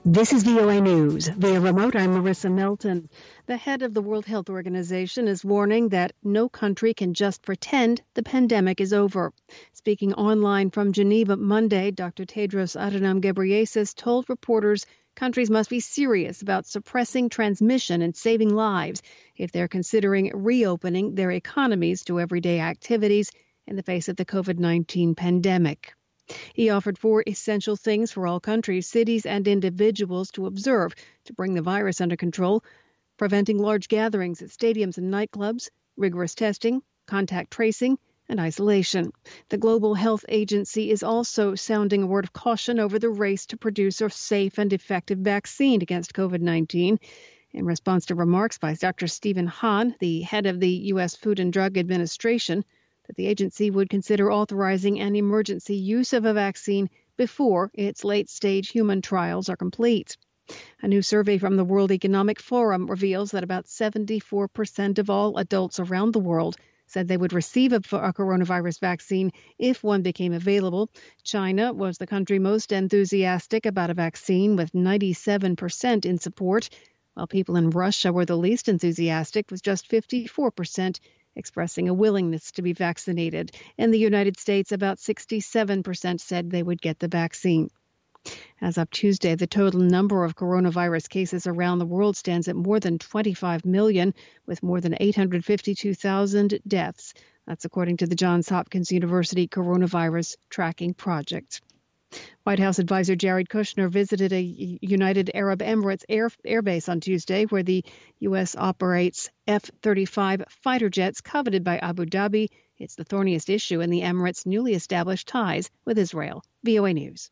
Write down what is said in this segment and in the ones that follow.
This is VOA News. Via remote, I'm Marissa Melton. The head of the World Health Organization is warning that no country can just pretend the pandemic is over. Speaking online from Geneva Monday, Dr. Tedros Adhanom Ghebreyesus told reporters countries must be serious about suppressing transmission and saving lives if they're considering reopening their economies to everyday activities in the face of the COVID-19 pandemic. He offered 4 essential things for all countries, cities, and individuals to observe to bring the virus under control: preventing large gatherings at stadiums and nightclubs, rigorous testing, contact tracing, and isolation. The Global Health Agency is also sounding a word of caution over the race to produce a safe and effective vaccine against COVID-19. In response to remarks by Dr. Stephen Hahn, the head of the U.S. Food and Drug Administration, that the agency would consider authorizing an emergency use of a vaccine before its late-stage human trials are complete. A new survey from the World Economic Forum reveals that about 74% of all adults around the world said they would receive a coronavirus vaccine if one became available. China was the country most enthusiastic about a vaccine, with 97% in support, while people in Russia were the least enthusiastic, with just 54% expressing a willingness to be vaccinated. In the United States, about 67% said they would get the vaccine. As of Tuesday, the total number of coronavirus cases around the world stands at more than 25 million, with more than 852,000 deaths. That's according to the Johns Hopkins University Coronavirus Tracking Project. White House advisor Jared Kushner visited a United Arab Emirates air base on Tuesday, where the U.S. operates F-35 fighter jets coveted by Abu Dhabi. It's the thorniest issue in the Emirates' newly established ties with Israel. VOA News.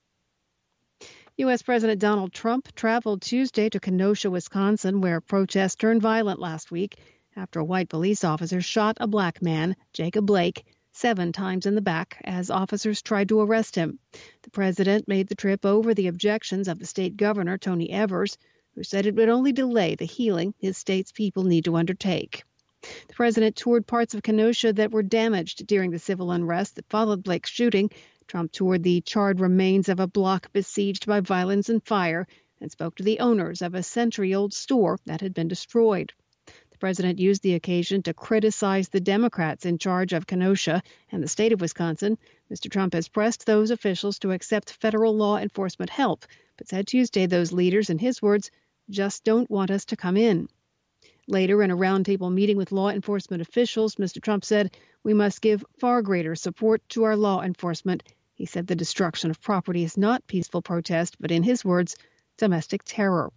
U.S. President Donald Trump traveled Tuesday to Kenosha, Wisconsin, where protests turned violent last week after a white police officer shot a black man, Jacob Blake, 7 times in the back as officers tried to arrest him. The president made the trip over the objections of the state governor, Tony Evers, who said it would only delay the healing his state's people need to undertake. The president toured parts of Kenosha that were damaged during the civil unrest that followed Blake's shooting. Trump toured the charred remains of a block besieged by violence and fire and spoke to the owners of a century-old store that had been destroyed. The president used the occasion to criticize the Democrats in charge of Kenosha and the state of Wisconsin. Mr. Trump has pressed those officials to accept federal law enforcement help, but said Tuesday those leaders, in his words, just don't want us to come in. Later, in a roundtable meeting with law enforcement officials, Mr. Trump said, "We must give far greater support to our law enforcement." He said the destruction of property is not peaceful protest, but in his words, domestic terror.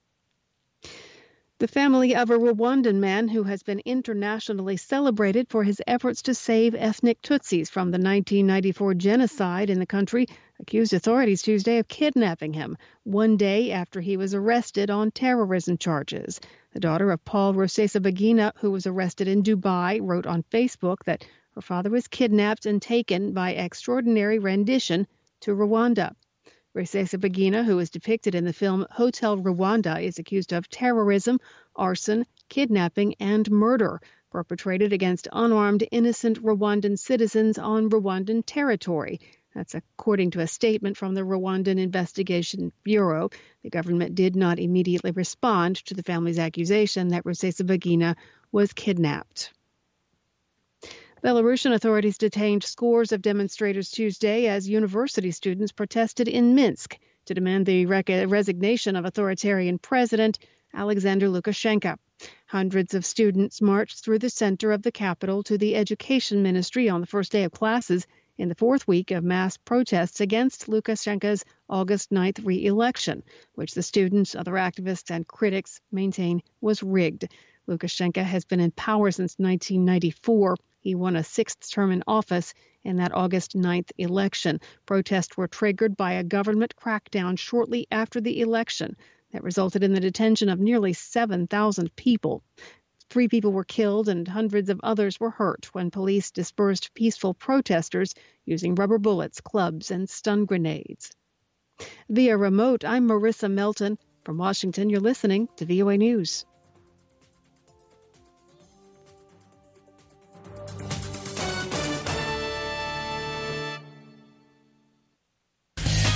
The family of a Rwandan man who has been internationally celebrated for his efforts to save ethnic Tutsis from the 1994 genocide in the country accused authorities Tuesday of kidnapping him 1 day after he was arrested on terrorism charges. The daughter of Paul Rusesabagina, who was arrested in Dubai, wrote on Facebook that her father was kidnapped and taken by extraordinary rendition to Rwanda. Rusesabagina, who is depicted in the film Hotel Rwanda, is accused of terrorism, arson, kidnapping, and murder perpetrated against unarmed, innocent Rwandan citizens on Rwandan territory. That's according to a statement from the Rwandan Investigation Bureau. The government did not immediately respond to the family's accusation that Rusesabagina was kidnapped. Belarusian authorities detained scores of demonstrators Tuesday as university students protested in Minsk to demand the resignation of authoritarian President Alexander Lukashenko. Hundreds of students marched through the center of the capital to the Education Ministry on the first day of classes in the 4th week of mass protests against Lukashenko's August 9th re-election, which the students, other activists, and critics maintain was rigged. Lukashenko has been in power since 1994. He won a 6th term in office in that August 9th election. Protests were triggered by a government crackdown shortly after the election that resulted in the detention of nearly 7,000 people. 3 people were killed and hundreds of others were hurt when police dispersed peaceful protesters using rubber bullets, clubs, and stun grenades. Via remote, I'm Marissa Melton. From Washington, you're listening to VOA News.